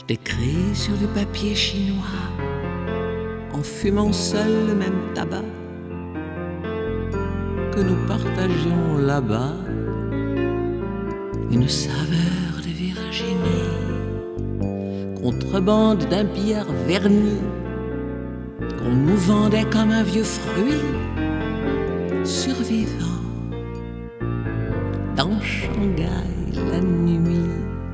J'écris sur du papier chinois, en fumant seul le même tabac que nous partagions là-bas, une saveur de Virginie, contrebande d'un billard verni qu'on nous vendait comme un vieux fruit, survivant dans Shanghai la nuit.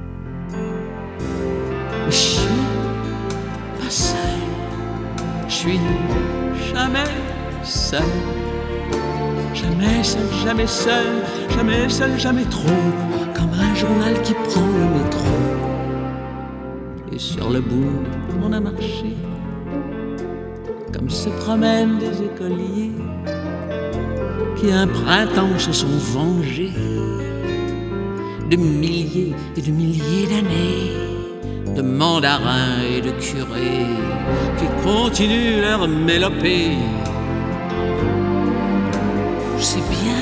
Je suis pas seul, je suis jamais seul. Jamais seul, jamais seul, jamais seul, jamais trop, comme un journal qui prend le métro. Et sur le bout, on a marché, comme se promènent des écoliers qui un printemps se sont vengés de milliers et de milliers d'années, de mandarins et de curés qui continuent leur mélopée. Je sais bien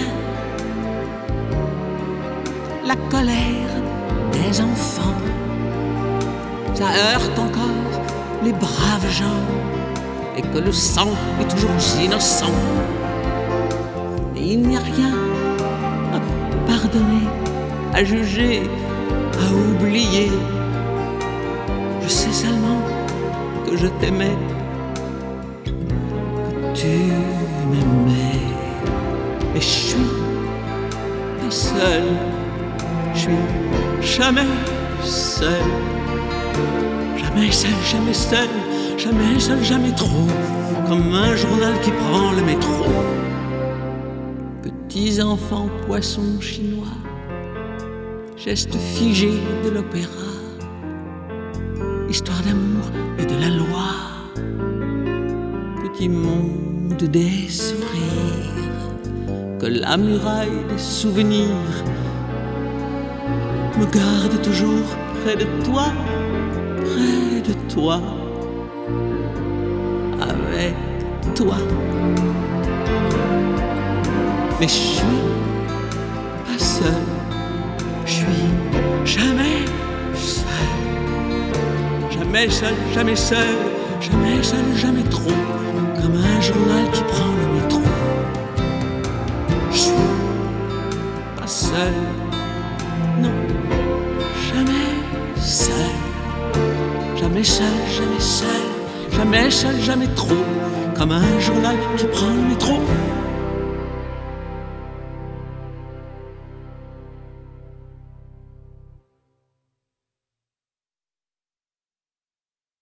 la colère des enfants, ça heurte encore les braves gens, et que le sang est toujours innocent. Et il n'y a rien à pardonner, à juger, à oublier. Je sais seulement que je t'aimais, que tu m'aimais. Et je suis pas seul, je suis jamais seul. Jamais seul, jamais seul, jamais seul, jamais trop, comme un journal qui prend le métro. Petits enfants poissons chinois, gestes figés de l'opéra, histoire d'amour et de la loi, petit monde des sourires, que la muraille des souvenirs me garde toujours près de toi, avec toi. Mais je suis pas seul, je suis jamais seul. Jamais seul, jamais seul, jamais seul, jamais trop, comme un journal qui prend le métro. Je suis pas seul, non, jamais seul. Jamais seul, jamais seul, jamais seul, jamais trop, comme un journal qui prend le métro.